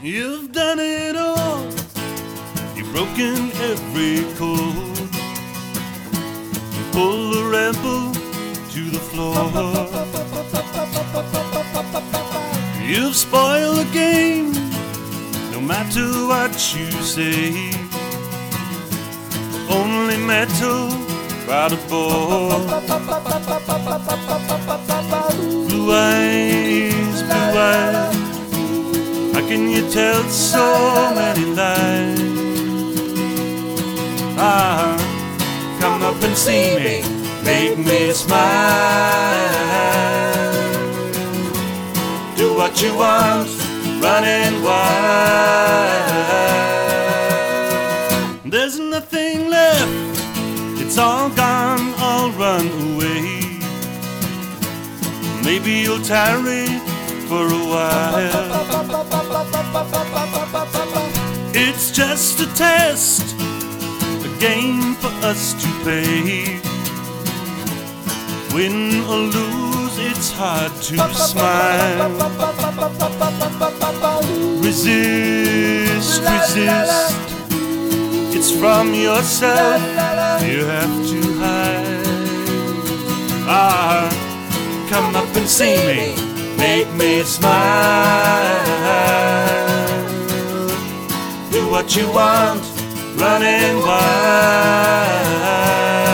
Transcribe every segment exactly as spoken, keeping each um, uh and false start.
You've done it all. You've broken every code. Pull the rebel to the floor. You've spoiled the game, no matter what you say. Only metal by the board. Blue eyes, blue eyes, how can you tell so many lies? Ah, come up and see me, make me smile. Do what you want, running wild. There's nothing left, it's all gone, all run away. Maybe you'll tarry for a while. It's just a test, a game for us to play. Win or lose, it's hard to smile. Resist, resist, it's from yourself you have to hide. Ah, come up and see me, make me smile. Do what you want, running wild.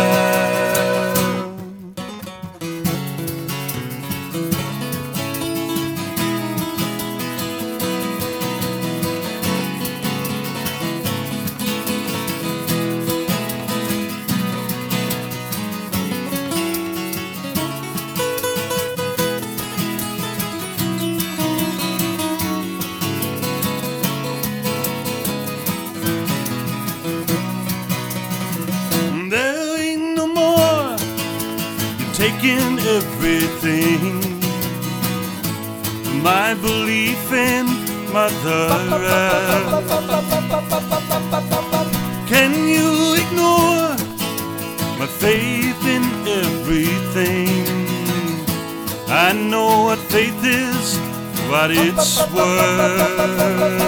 Taking everything, my belief in Mother Earth. Can you ignore my faith in everything? I know what faith is, what it's worth.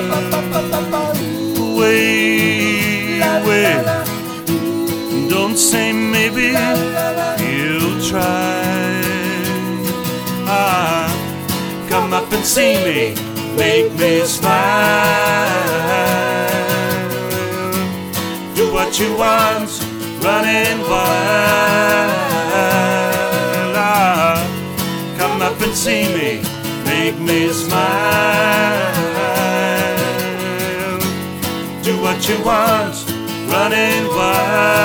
Wait, wait, don't say maybe you'll try. Ah, come up and see me, make me smile. Do what you want, running wild. Ah, come up and see me, make me smile. Do what you want, running wild.